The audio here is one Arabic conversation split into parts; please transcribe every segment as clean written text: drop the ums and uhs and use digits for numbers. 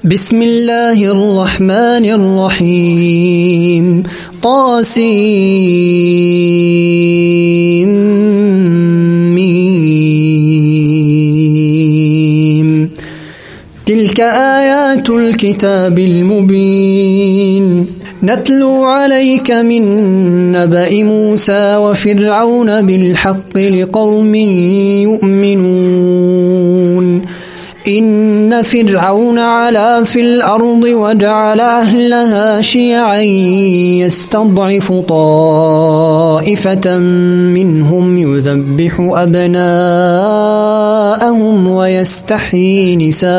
بسم الله الرحمن الرحيم طاسيم تلك آيات الكتاب المبين نتلو عليك من نبأ موسى وفرعون بالحق لقوم يؤمنون إن فرعون علا في الأرض وجعل أهلها شيعا يستضعف طائفة منهم يذبح أبناءهم ويستحيي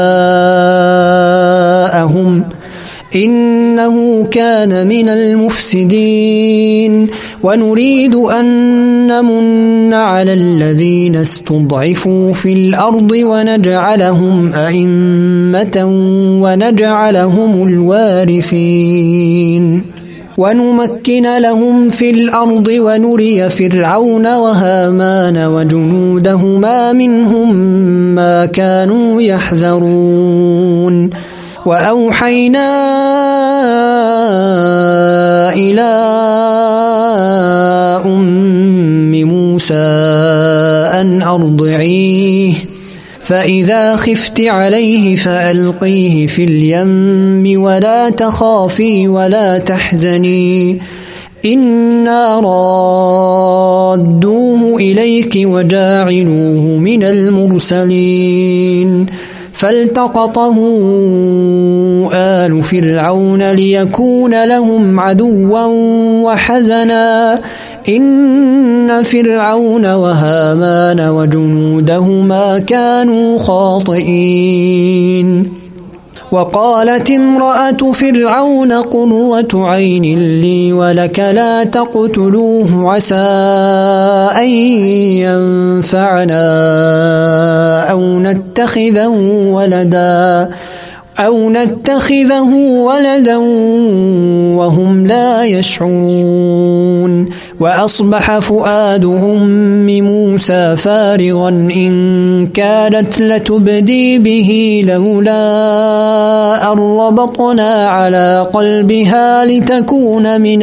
نساءهم إنه كان من المفسدين ونريد أن نمن على الذين استضعفوا في الأرض ونجعلهم أئمة ونجعلهم الوارثين ونمكن لهم في الأرض ونري فرعون وهامان وجنودهما منهم ما كانوا يحذرون وأوحينا إلى أم موسى أن أرضعيه فإذا خفت عليه فألقيه في اليم ولا تخافي ولا تحزني إنا رادوه إليك وجاعلوه من المرسلين فالتقطه آل فرعون ليكون لهم عدوا وحزنا إن فرعون وهامان وجنودهما كانوا خاطئين وقالت امرأة فرعون قرة عين لي ولك لا تقتلوه عسى أن ينفعنا أو نتخذه ولدا وهم لا يشعرون وأصبح فؤاد أم موسى فارغا إن كادت لتبدي به لولا أن ربطنا على قلبها لتكون من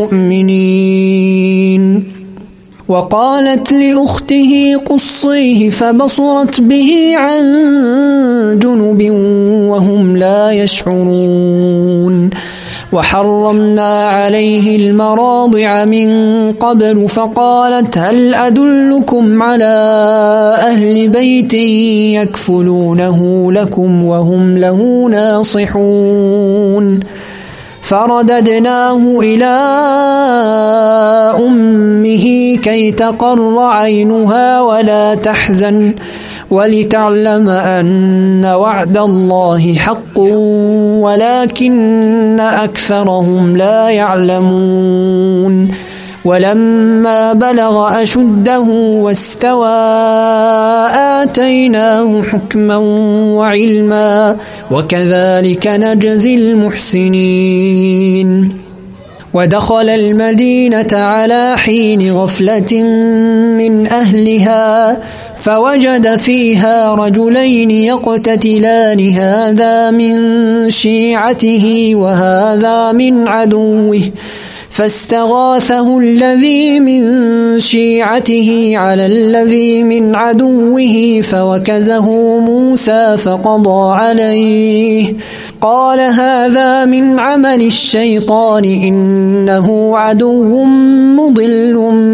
المؤمنين وقالت لأخته قصيه فبصرت به عن جنب وهم لا يشعرون وحرمنا عليه المراضع من قبل فقالت هل أدلكم على أهل بيت يكفلونه لكم وهم له ناصحون فرددناه إلى أمه كي تقر عينها ولا تحزن ولتعلم أن وعد الله حق ولكن أكثرهم لا يعلمون ولما بلغ أشده واستوى آتيناه حكما وعلما وكذلك نجزي المحسنين ودخل المدينة على حين غفلة من أهلها فوجد فيها رجلين يقتتلان هذا من شيعته وهذا من عدوه فاستغاثه الذي من شيعته على الذي من عدوه فوكزه موسى فقضى عليه قال هذا من عمل الشيطان إنه عدو مضل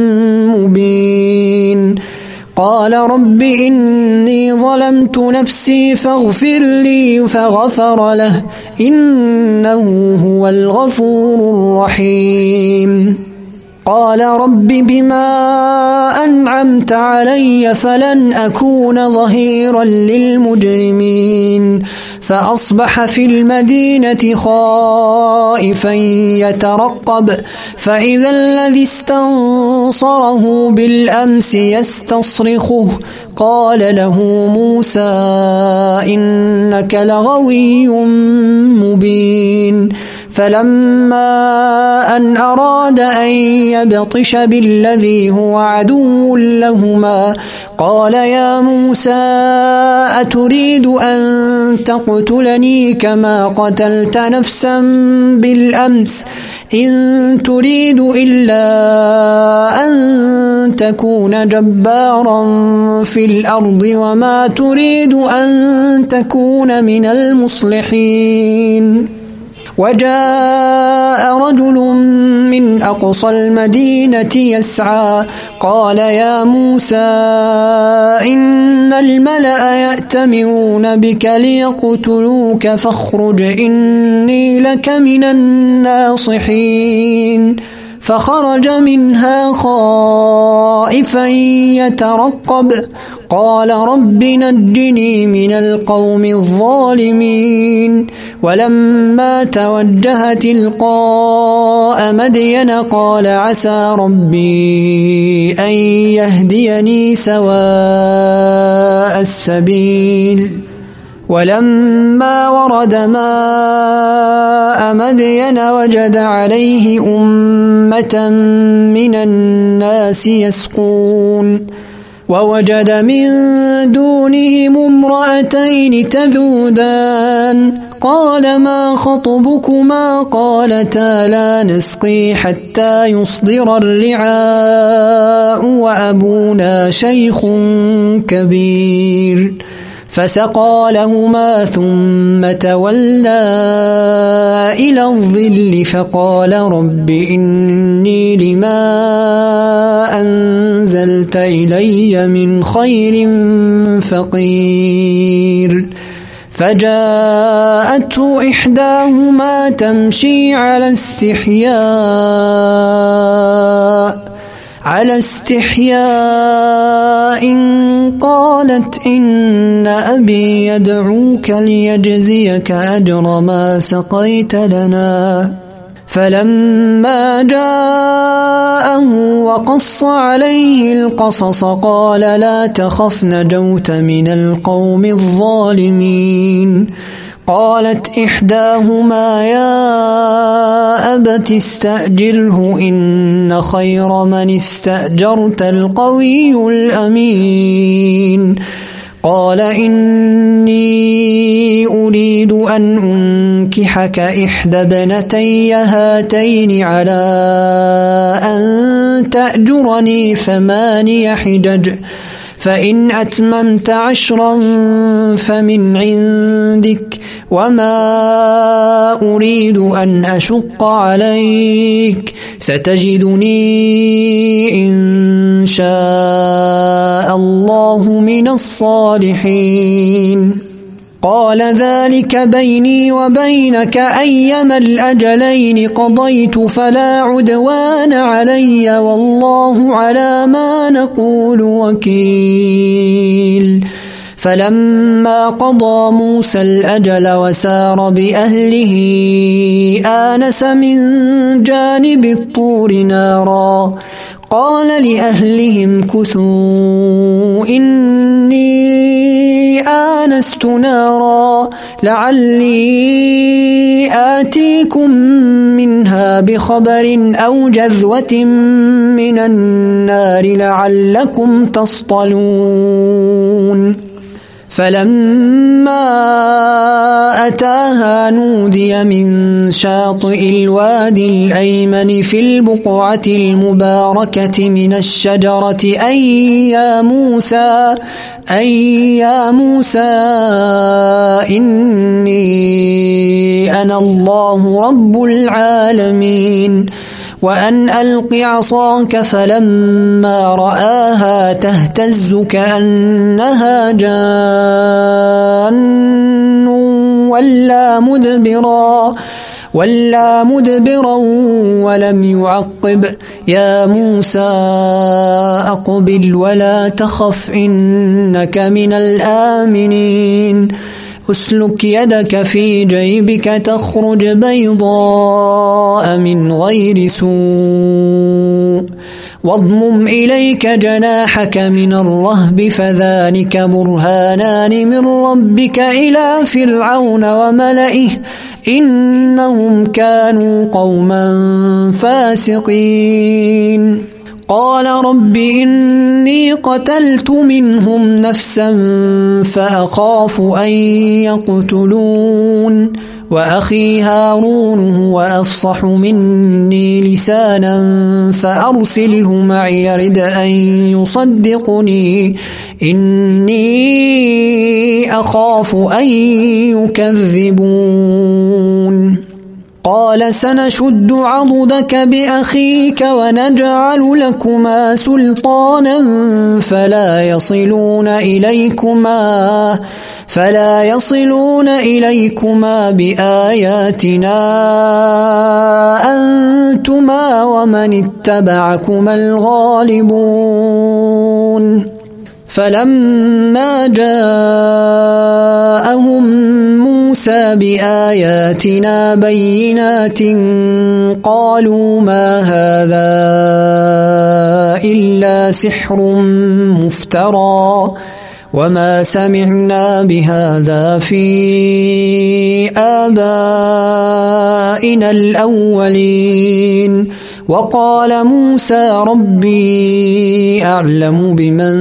مبين قال رب إني ظلمت نفسي فاغفر لي فغفر له إنه هو الغفور الرحيم قال رب بما أنعمت علي فلن أكون ظهيرا للمجرمين فأصبح في المدينة خائفا يترقب فإذا الذي استنصره بالأمس يستصرخه قال له موسى إنك لغوي مبين فلما أن أراد أن يبطش بالذي هو عدو لهما قال يا موسى أتريد أن تقتلني كما قتلت نفسا بالأمس إن تريد إلا أن تكون جبارا في الأرض وما تريد أن تكون من المصلحين وجاء رجل من أقصى المدينة يسعى قال يا موسى إن الملأ يأتمرون بك ليقتلوك فاخرج إني لك من الناصحين فخرج منها خائفا يترقب قال رب نجني من القوم الظالمين ولما توجه تلقاء مدين قال عسى ربي أن يهديني سواء السبيل ولما ورد ماء مدين وجد عليه أمة من الناس يسقون ووجد من دونهم امرأتين تذودان قال ما خطبكما قالتا لا نسقي حتى يصدر الرعاء وأبونا شيخ كبير فسقى لهما ثم تولى إلى الظل فقال رب إني لما أنزلت إلي من خير فقير فجاءته إحداهما تمشي على استحياء قالت إن أبي يدعوك ليجزيك أجر ما سقيت لنا فلما جاءه وقص عليه القصص قال لا تخف نجوت من القوم الظالمين قالت إحداهما يا أبت استأجره إن خير من استأجرت القوي الأمين قال إني أريد أن أنكحك إحدى ابنتي هاتين على أن تأجرني 8 حجج فإن أتممت 10 فمن عندك وما أريد أن أشق عليك ستجدني إن شاء الله من الصالحين قال ذلك بيني وبينك أيما الأجلين قضيت فلا عدوان علي والله على ما نقول وكيل فلما قضى موسى الأجل وسار بأهله آنس من جانب الطور نارا قال لأهلهم كثوا إني آنست نارا لعلي آتيكم منها بخبر أو جذوة من النار لعلكم تصطلون فلما أتاها نودي من شاطئ الوادي الأيمن في البقعة المباركة من الشجرة أي يا موسى إني أنا الله رب العالمين وأن ألق عصاك فلما رآها تهتز كأنها جان ولا مدبرا ولم يعقب يا موسى أقبل ولا تخف إنك من الآمنين اسلك يدك في جيبك تخرج بيضاء من غير سوء واضمم إليك جناحك من الرهب فذلك برهانان من ربك إلى فرعون وملئه إنهم كانوا قوما فاسقين قال رب إني قتلت منهم نفسا فأخاف أن يقتلون وأخي هارون هو أفصح مني لسانا فأرسله معي يرد أن يصدقني إني أخاف أن يكذبون قال سنشد عضدك بأخيك ونجعل لكما سلطانا فلا يصلون إليكما بآياتنا أنتما ومن اتبعكما الغالبون فلما جاءهم موسى بآياتنا بينات قالوا ما هذا إلا سحر مفترى وما سمعنا بهذا في آبائنا الأولين وقال موسى ربي أعلم بمن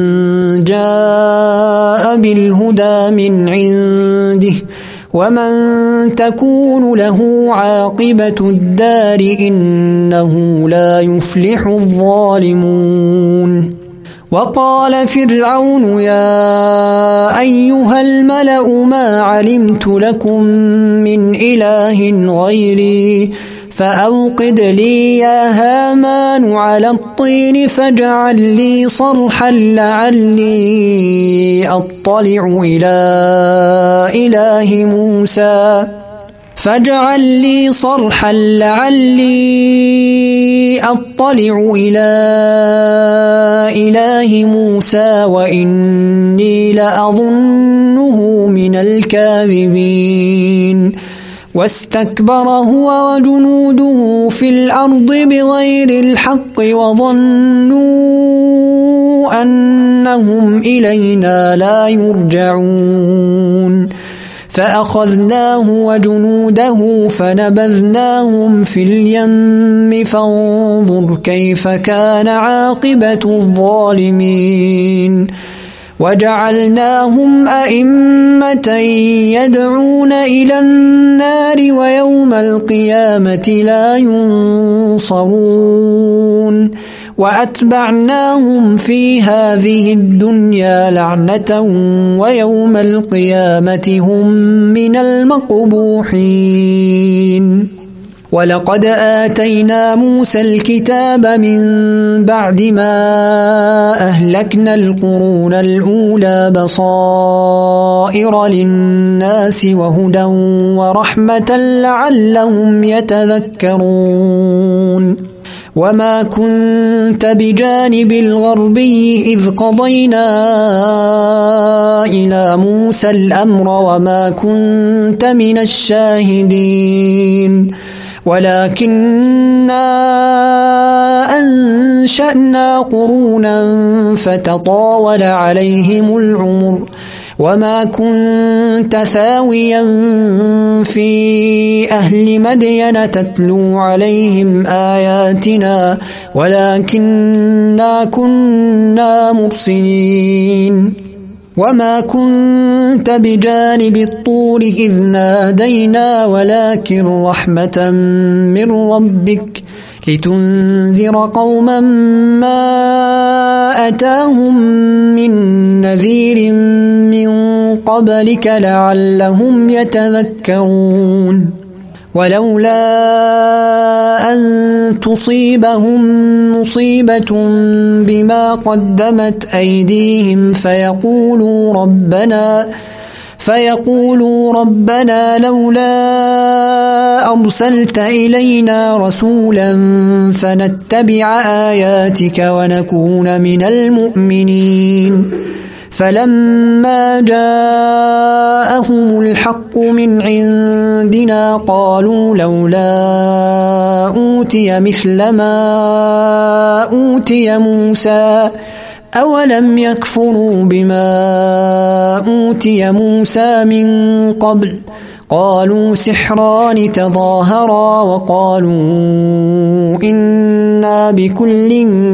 جاء بالهدى من عنده ومن تكون له عاقبة الدار إنه لا يفلح الظالمون وقال فرعون يا أيها الملأ ما علمت لكم من إله غيري فأوقد لي يا هامان على الطين فاجعل لي صرحا لعلي أطلع إلى إله موسى وإني لأظنه من الكاذبين واستكبر هو وجنوده في الأرض بغير الحق وظنوا أنهم إلينا لا يرجعون فأخذناه وجنوده فنبذناهم في اليم فانظر كيف كان عاقبة الظالمين وجعلناهم أئمة يدعون إلى النار ويوم القيامة لا ينصرون وأتبعناهم في هذه الدنيا لعنة ويوم القيامة هم من المقبوحين ولقد آتينا موسى الكتاب من بعد ما أهلكنا القرون الأولى بصائر للناس وهدى ورحمة لعلهم يتذكرون وما كنت بجانب الغربي إذ قضينا إلى موسى الأمر وما كنت من الشاهدين ولكننا أنشأنا قرونا فتطاول عليهم العمر وما كنت ثاويا في أهل مدين تتلو عليهم آياتنا ولكننا كنا مرسلين وما كنت بجانب الطور إذ نادينا ولكن رحمة من ربك لتنذر قوما ما أتاهم من نذير من قبلك لعلهم يتذكرون ولولا أن تصيبهم مصيبة بما قدمت أيديهم فيقولوا ربنا لولا أرسلت إلينا رسولا فنتبع آياتك ونكون من المؤمنين فلما جاءهم الحق من عندنا قالوا لولا أوتي مثل ما أوتي موسى أولم يكفروا بما أوتي موسى من قبل قالوا سحران تظاهرا وقالوا إنا بكل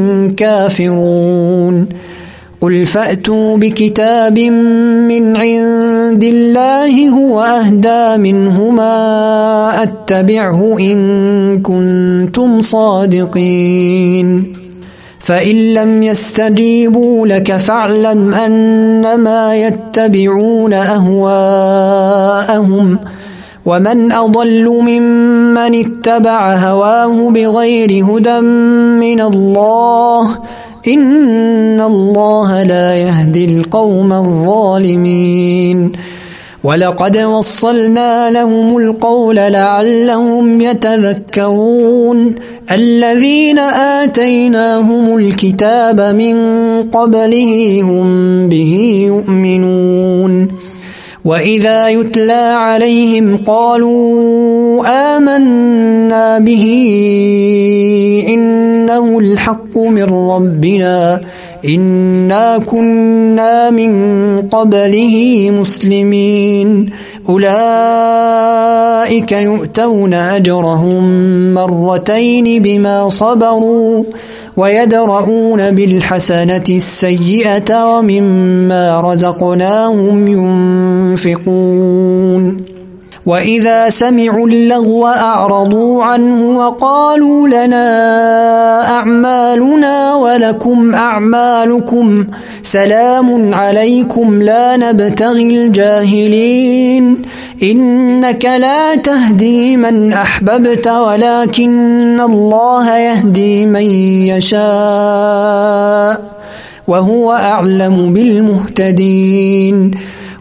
كافرون قل فأتوا بكتاب من عند الله هو أهدى منهما أتبعه إن كنتم صادقين فإن لم يستجيبوا لك فاعلم أنما يتبعون أهواءهم ومن أضل ممن اتبع هواه بغير هدى من الله إن الله لا يهدي القوم الظالمين ولقد وصلنا لهم القول لعلهم يتذكرون الذين آتيناهم الكتاب من قبله هم به يؤمنون وإذا يتلى عليهم قالوا آمنا به إنه الحق من ربنا إنا كنا من قبله مسلمين أولئك يؤتون أجرهم مرتين بما صبروا ويدرؤون بالحسنة السيئة ومما رزقناهم ينفقون وإذا سمعوا اللغو أعرضوا عنه وقالوا لنا أعمالنا ولكم أعمالكم سلام عليكم لا نبتغي الجاهلين إنك لا تهدي من أحببت ولكن الله يهدي من يشاء وهو أعلم بالمهتدين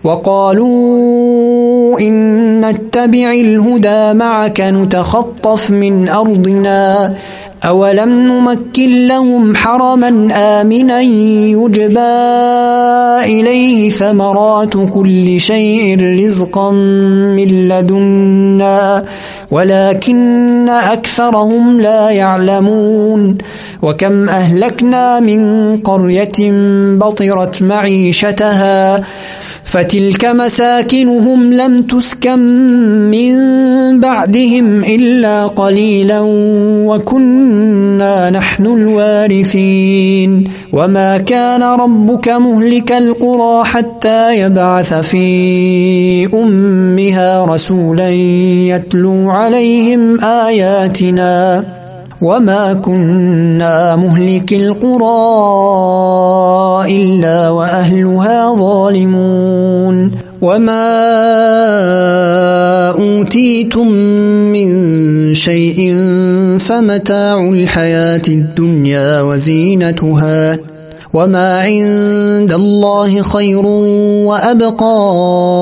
وقالوا إن نتبع الهدى معك نتخطف من أرضنا أولم نمكن لهم حرما آمنا يجبى إليه ثمرات كل شيء رزقا من لدنا ولكن أكثرهم لا يعلمون وكم أهلكنا من قرية بطرت معيشتها فتلك مساكنهم لم تسكن من بعدهم إلا قليلا وكنا نحن الوارثين وما كان ربك مهلك القرى حتى يبعث في أمها رسولا يتلو عليهم آياتنا وما كنا مهلك القرى إلا وأهلها ظالمون وما أوتيتم من شيء فمتاع الحياة الدنيا وزينتها وما عند الله خير وأبقى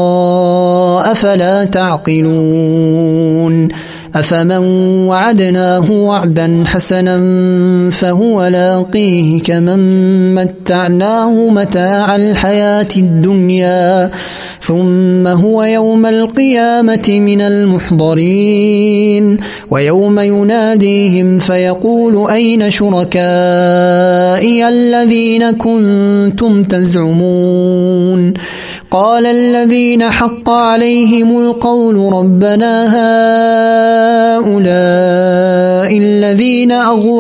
أفلا تعقلون أفمن وعدناه وعدا حسنا فهو لاقيه كمن متعناه متاع الحياة الدنيا ثم هو يوم القيامة من المحضرين ويوم يناديهم فيقول أين شركائي الذين كنتم تزعمون قال الذين حق عليهم القول ربنا هؤلاء الذين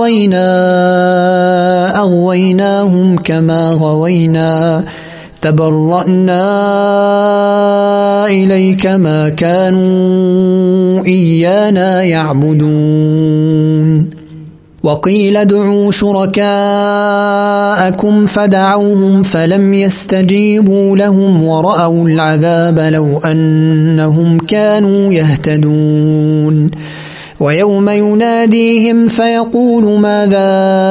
أغويناهم كما غوينا تبرأنا إليك ما كانوا إيانا يعبدون وقيل ادعوا شركاءكم فدعوهم فلم يستجيبوا لهم ورأوا العذاب لو أنهم كانوا يهتدون ويوم يناديهم فيقول ماذا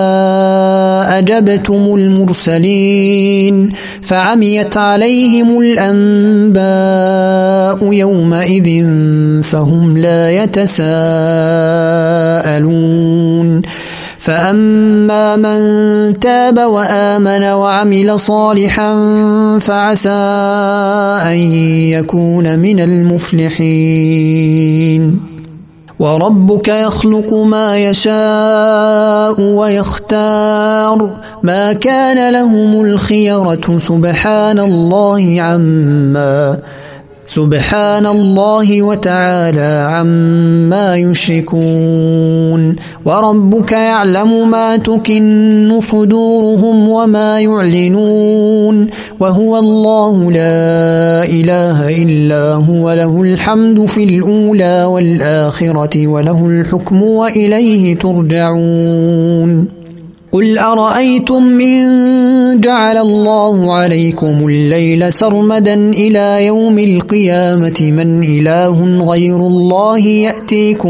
أجبتم المرسلين فعميت عليهم الأنباء يومئذ فهم لا يتساءلون فأما من تاب وآمن وعمل صالحا فعسى أن يكون من المفلحين وربك يخلق ما يشاء ويختار ما كان لهم الخيرة سبحان الله وتعالى عما يشركون وربك يعلم ما تكن صدورهم وما يعلنون وهو الله لا إله إلا هو له الحمد في الأولى والآخرة وله الحكم وإليه ترجعون قل أرأيتم إن جعل الله عليكم الليل سرمدا إلى يوم القيامة من إله غير الله يأتيكم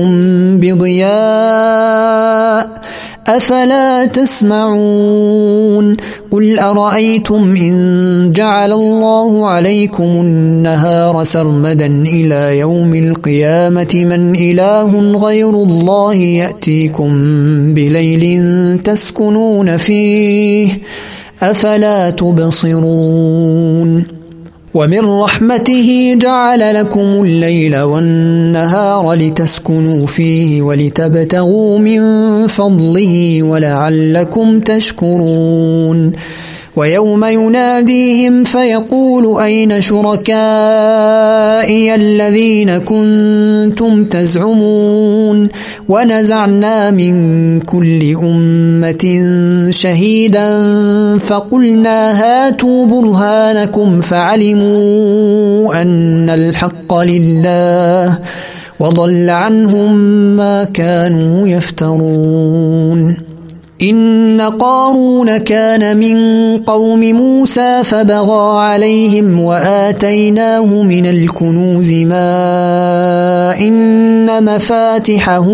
بضياء أفلا تسمعون قل أرأيتم إن جعل الله عليكم النهار سرمدا إلى يوم القيامة من إله غير الله يأتيكم بليل تسكنون فيه أفلا تبصرون ومن رحمته جعل لكم الليل والنهار لتسكنوا فيه ولتبتغوا من فضله ولعلكم تشكرون ويوم يناديهم فيقول أين شركائي الذين كنتم تزعمون ونزعنا من كل أمة شهيدا فقلنا هاتوا برهانكم فعلموا أن الحق لله وضل عنهم ما كانوا يفترون إن قارون كان من قوم موسى فبغى عليهم وآتيناه من الكنوز ما إن مفاتحه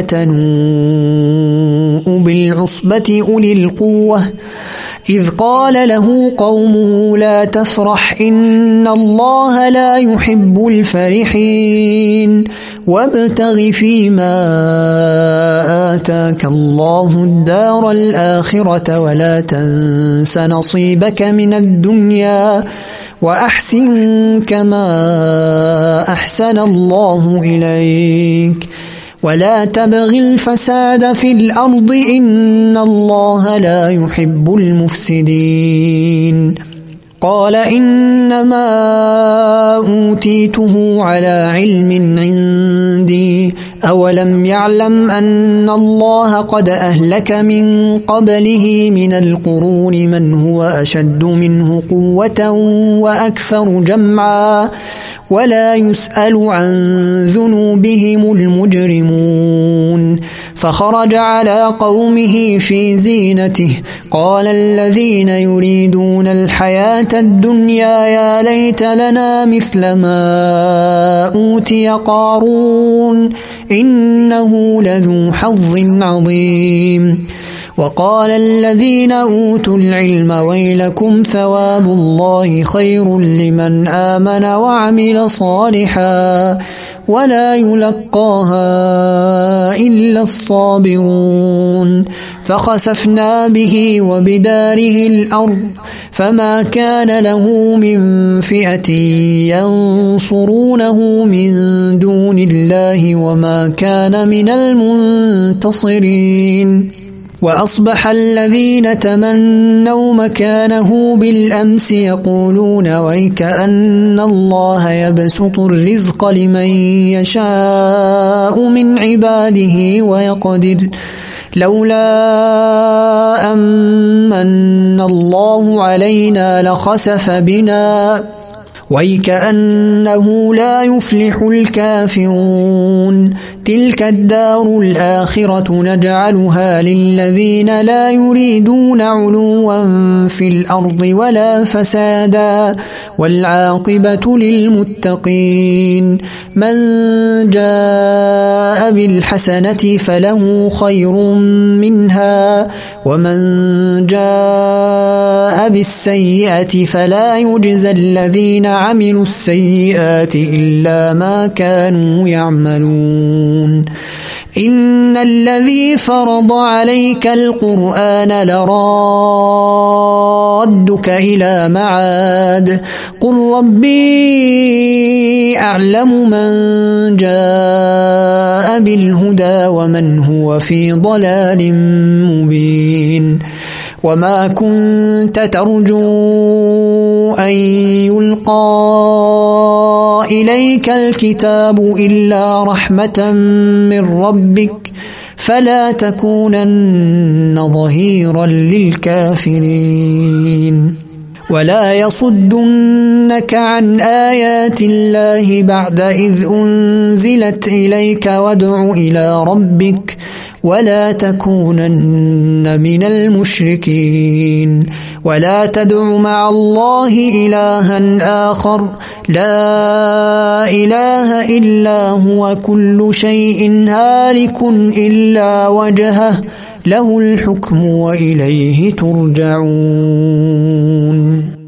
لتنوء بالعصبة أولي القوة إذ قال له قومه لا تفرح إن الله لا يحب الفرحين وابتغ فيما آتاك الله الدار الآخرة ولا تنس نصيبك من الدنيا وأحسن كما أحسن الله إليك ولا تبغ الفساد في الأرض إن الله لا يحب المفسدين قال إنما أوتيته على علم عندي أولم يعلم أن الله قد أهلك من قبله من القرون من هو أشد منه قوة وأكثر جمعا ولا يسأل عن ذنوبهم المجرمون فخرج على قومه في زينته قال الذين يريدون الحياة الدنيا يا ليت لنا مثل ما أوتي قارون إنه لذو حظ عظيم وقال الذين أوتوا العلم ويلكم ثواب الله خير لمن آمن وعمل صالحا ولا يلقاها إلا الصابرون فخسفنا به وبداره الأرض فما كان له من فئة ينصرونه من دون الله وما كان من المنتصرين وأصبح الذين تمنوا مكانه بالأمس يقولون ويكأن الله يبسط الرزق لمن يشاء من عباده ويقدر لولا أمن الله علينا لخسف بنا ويكأنه لا يفلح الكافرون تلك الدار الآخرة نجعلها للذين لا يريدون علوا في الأرض ولا فسادا والعاقبة للمتقين من جاء بالحسنة فله خير منها ومن جاء بالسيئة فلا يجزى الذين عملوا السيئات إلا ما كانوا يعملون إن الذي فرض عليك القرآن لرادك إلى معاد قل ربي أعلم من جاء بالهدى ومن هو في ضلال مبين وما كنت ترجو أن يلقى إليك الكتاب إلا رحمة من ربك فلا تكونن ظهيرا للكافرين ولا يصدنك عن آيات الله بعد إذ أنزلت إليك وادع إلى ربك ولا تكونن من المشركين ولا تدع مع الله إلها آخر لا إله إلا هو كل شيء هالك إلا وجهه له الحكم وإليه ترجعون